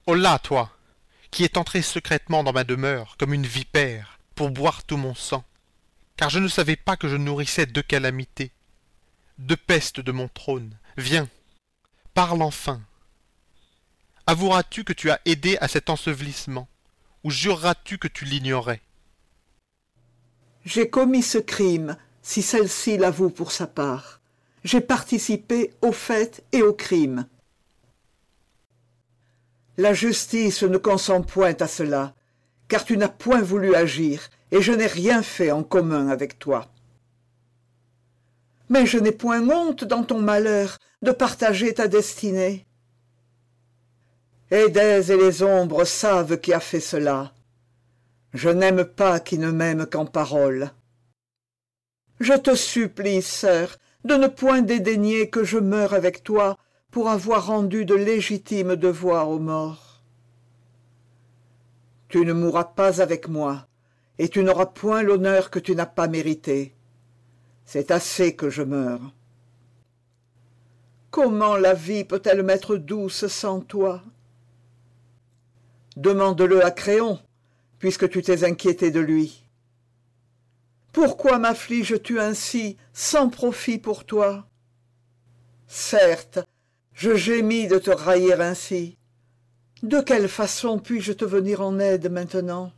Holà, toi, qui es entré secrètement dans ma demeure, comme une vipère, pour boire tout mon sang, car je ne savais pas que je nourrissais deux calamités, deux pestes de mon trône. Viens, parle enfin. Avoueras-tu que tu as aidé à cet ensevelissement, ou jureras-tu que tu l'ignorais? J'ai commis ce crime, si celle-ci l'avoue pour sa part. J'ai participé au fait et au crime. La justice ne consent point à cela, car tu n'as point voulu agir, et je n'ai rien fait en commun avec toi. Mais je n'ai point honte dans ton malheur de partager ta destinée. Édès et les ombres savent qui a fait cela. Je n'aime pas qui ne m'aime qu'en parole. Je te supplie, sœur, de ne point dédaigner que je meure avec toi pour avoir rendu de légitimes devoirs aux morts. Tu ne mourras pas avec moi, et tu n'auras point l'honneur que tu n'as pas mérité. C'est assez que je meure. Comment la vie peut-elle m'être douce sans toi? Demande-le à Créon, puisque tu t'es inquiété de lui. Pourquoi m'affliges-tu ainsi, sans profit pour toi? Certes, je gémis de te railler ainsi. De quelle façon puis-je te venir en aide maintenant?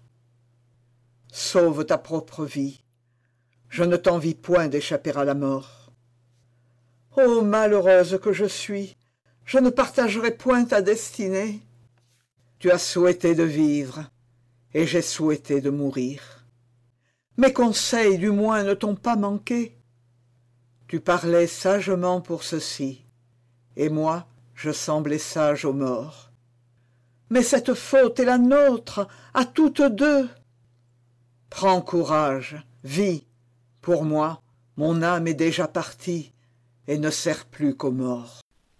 Sauve ta propre vie. Je ne t'envie point d'échapper à la mort. Ô malheureuse que je suis, je ne partagerai point ta destinée. Tu as souhaité de vivre, et j'ai souhaité de mourir. Mes conseils, du moins, ne t'ont pas manqué. Tu parlais sagement pour ceci, et moi, je semblais sage aux morts. Mais cette faute est la nôtre, à toutes deux. Prends courage, vis. Pour moi, mon âme est déjà partie, et ne sert plus qu'aux morts.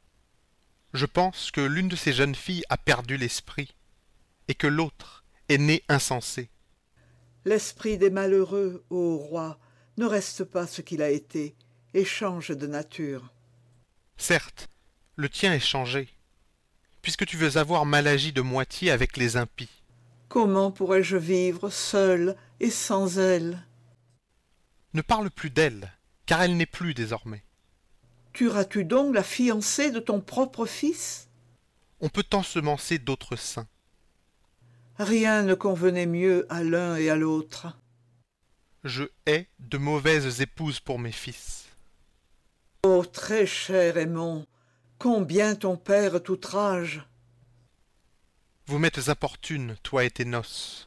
Je pense que l'une de ces jeunes filles a perdu l'esprit, et que l'autre est née insensée. L'esprit des malheureux, ô roi, ne reste pas ce qu'il a été, et change de nature. Certes, le tien est changé, puisque tu veux avoir mal agi de moitié avec les impies. Comment pourrais-je vivre seul et sans elle? Ne parle plus d'elle, car elle n'est plus désormais. Tueras-tu donc la fiancée de ton propre fils? On peut ensemencer d'autres seins. Rien ne convenait mieux à l'un et à l'autre. Je hais de mauvaises épouses pour mes fils. Ô très cher Aimon, combien ton père t'outrage! Vous m'êtes importune, toi et tes noces.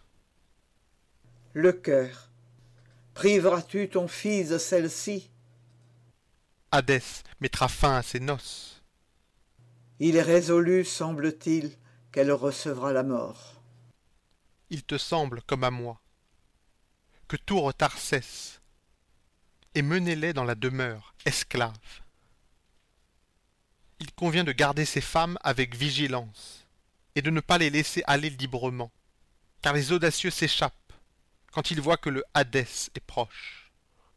Le cœur. Priveras-tu ton fils de celle-ci? Hadès mettra fin à ses noces. Il est résolu, semble-t-il, qu'elle recevra la mort. Il te semble, comme à moi, que tout retard cesse, et menez-les dans la demeure, esclaves. Il convient de garder ces femmes avec vigilance, et de ne pas les laisser aller librement, car les audacieux s'échappent quand ils voient que le Hadès est proche.